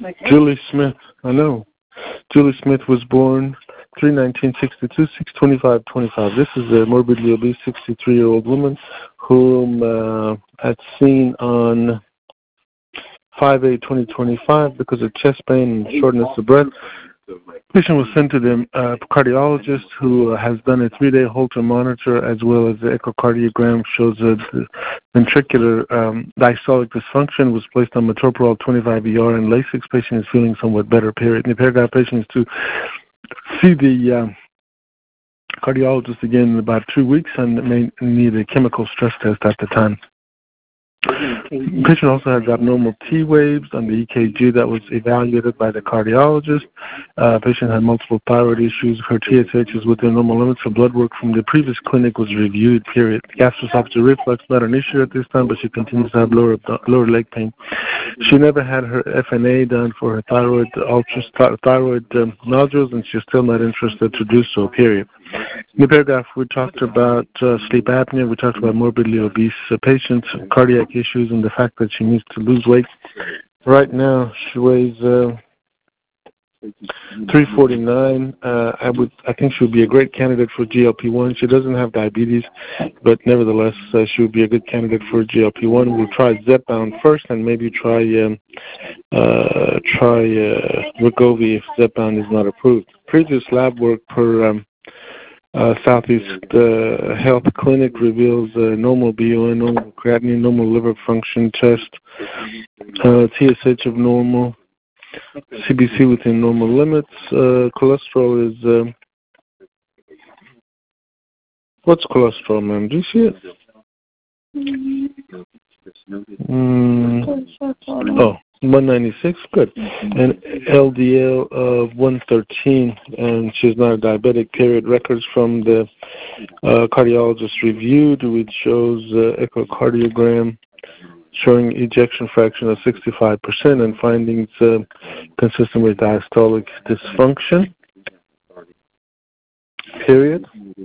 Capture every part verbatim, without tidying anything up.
Julie Smith, I know. Julie Smith was born three nineteen sixty-two, six twenty-five twenty-five. This is a morbidly obese sixty-three-year-old woman whom uh, had seen on five eight twenty twenty-five because of chest pain and shortness of breath. The patient was sent to the uh, cardiologist who uh, has done a three-day Holter monitor as well as the echocardiogram shows a ventricular um, diastolic dysfunction, was placed on metoprolol twenty-five E R, and Lasix. Patient is feeling somewhat better, period. And the paragraph patient is to see the uh, cardiologist again in about two weeks and may need a chemical stress test at the time. The patient also has abnormal T waves on the E K G that was evaluated by the cardiologist. Uh, patient had multiple thyroid issues. Her T S H is within normal limits. Her blood work from the previous clinic was reviewed, period. Gastroesophageal reflux, not an issue at this time, but she continues to have lower lower leg pain. She never had her F N A done for her thyroid ultra thyroid um, nodules, and she's still not interested to do so, period. In the paragraph, we talked about uh, sleep apnea. We talked about morbidly obese uh, patients, cardiac issues, and the fact that she needs to lose weight. Right now, she weighs uh, three forty-nine. Uh, I would, I think she would be a great candidate for G L P one. She doesn't have diabetes, but nevertheless, uh, she would be a good candidate for G L P one. We'll try Zepbound first, and maybe try um, uh, try uh, Wegovy if Zepbound is not approved. Previous lab work per um, Uh, Southeast uh, Health Clinic reveals uh, normal B U N, normal creatinine, normal liver function test, uh, T S H of normal, C B C within normal limits. Uh, cholesterol is, uh, what's cholesterol, ma'am? Do you see it? Mm. Oh, one ninety-six, good. And L D L of one thirteen, and she's not a diabetic, period. Records from the uh, cardiologist reviewed, which shows uh, echocardiogram showing ejection fraction of sixty-five percent and findings uh, consistent with diastolic dysfunction, period.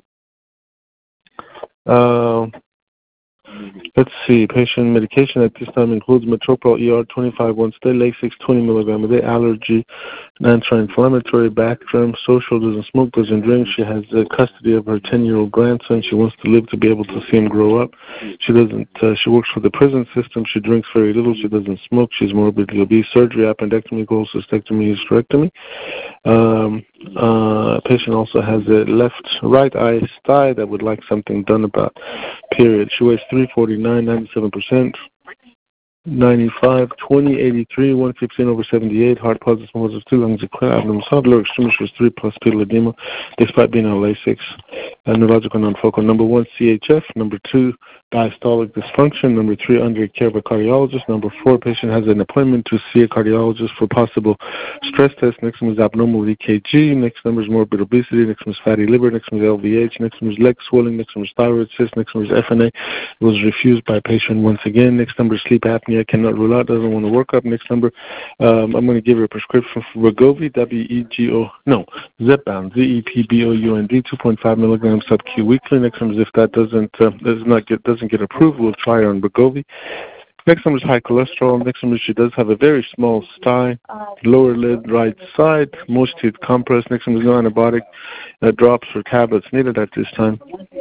Uh, Let's see. Patient medication at this time includes metoprolol E R twenty-five once a day, Lasix twenty milligrams a day, allergy, anti-inflammatory, Bactrim, social, doesn't smoke, doesn't drink. She has uh, custody of her ten-year-old grandson. She wants to live to be able to see him grow up. She doesn't. Uh, she works for the prison system. She drinks very little. She doesn't smoke. She's morbidly obese. Surgery, appendectomy, cholecystectomy, hysterectomy. Um, uh, patient also has a left right eye sty that would like something done about, period. She weighs three forty-nine, ninety-seven percent, ninety-five, twenty, eighty-three, one fifteen over seventy-eight, heart positive, positive two, lungs are clear, abdomen soft, lower extremity was three plus pedal edema, despite being on Lasix, uh, neurological non-focal. Number one, C H F. Number two, diastolic dysfunction. Number three, under care of a cardiologist. Number four, patient has an appointment to see a cardiologist for possible stress test. Next one is abnormal E K G. Next number is morbid obesity. Next one is fatty liver. Next one is L V H. Next one is leg swelling. Next one is thyroid cyst. Next one is F N A. It was refused by patient once again. Next number is sleep apnea. Cannot rule out. Doesn't want to work up. Next number, um, I'm going to give her a prescription for Wegovy, W E G O, no, Zepbound, Z E P B O U N D, two point five milligrams sub-Q weekly. Next number is if that doesn't uh, does not get doesn't get approved, we'll try her on Wegovy. Next number is high cholesterol. Next number, she does have a very small sty, lower lid, right side, most teeth compressed. Next number is no antibiotic uh, drops or tablets needed at this time.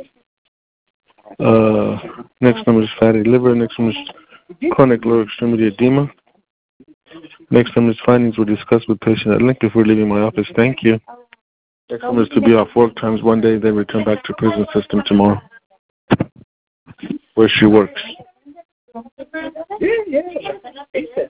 Uh, next number is fatty liver. Next number is chronic lower extremity edema. Next number is findings were discussed with patient at length before leaving my office. Thank you. Next number is to be off work times one day, then return back to prison system tomorrow, where she works. Yeah, yeah.